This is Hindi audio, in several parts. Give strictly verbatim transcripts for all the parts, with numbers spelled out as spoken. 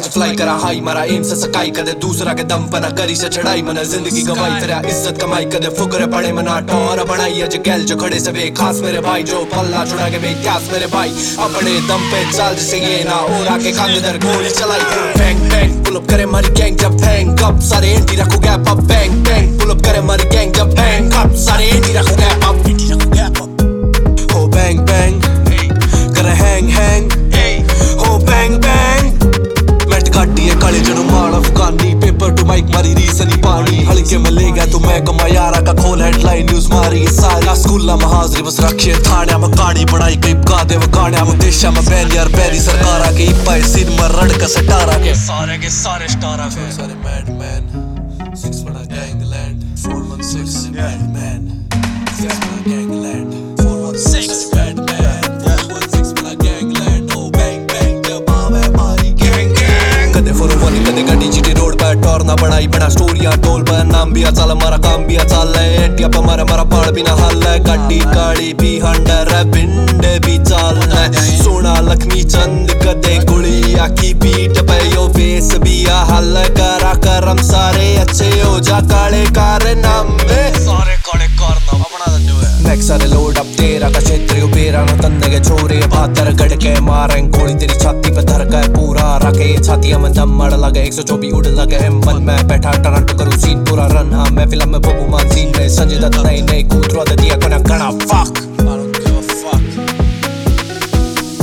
आज फ्लाई करा हाई मारा एम से सकाई कदे दूसरा के दम पना करी से चढ़ाई मना जिंदगी गवाई फिर इज्जत कमाई कदे फुकरे पड़े मना टोर बनाई अज गैल जो खड़े से बे खास मेरे भाई जो पल्ला छुड़ा के बे इतिहास मेरे भाई अपने दम पे चाल जैसे ये ना और आके खाने दर गोली चलाई बैंग बैंग पुल अप करे मारी गैंग जब बैंग कप सारे एंटी रखो gap up bang bang pull up करे मारी गैंग जब बैंग कप सारे एंटी रखो गैप अप एंटी रखो गैप अप हो बैंग बैंग करे हैंग हैंग हो बैंग बैंग मैट काटी है काले जड़ों मार अफगानी पेपर टू माइक मारी रीस नहीं पानी हल्के में ले गया तो मैं कमा यारा का खोल हेडलाइन न्यूज मारी सारा स्कूला में हाजरी बस रखे थाने में काड़ी बनाई कई गादे में गाने में देशा में बैन यार बैरी सरकारा के इपाई सिर में रड़ का सटारा के सारे के सारे स्टारा के सारे मैड मैन सिक्स बड़ा gangland four one six mad man six बड़ा gangland four one six mad man four one six बड़ा गैंगलैंड ओ बैंग बैंग जब आवे मारी गैंग गैंग कदे फोर वन कदे गड्डी जीटी रोड पे टोर ना बनाई बड़ा स्टोरियां टोल पे नाम भी चल मारा काम भी चल एंटिया पे मारा मारा पाड़ भी ना हल गड्डी गाड़ी भी हंडर बिंडे भी चल सोना लक्ष्मी चंद कदे गुड़िया की पीठ पे यो फेस भी हल करा करम सारे अच्छे हो जा काले कारनामे सारे काले कारनामे अपना जो है नेक्स्ट सारे लोड अप तेरा का क्षेत्र को बेरा न तन्ने के छोरे भातर गड़ के मारें गोली तेरी छाती पे धर के पूरा रखे छाती में दम मड़ लगे एक सौ चौबीस उड़ लगे एम वन में बैठा टरंट करूं सीन पूरा रन हाँ मैं फिल्म में बबू मान सीन में संजय दत्त नहीं नहीं कूतरा दे दिया कोना गना fuck I don't give a fuck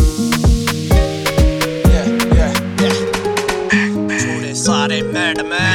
yeah yeah yeah छोरे सारे मैड मैन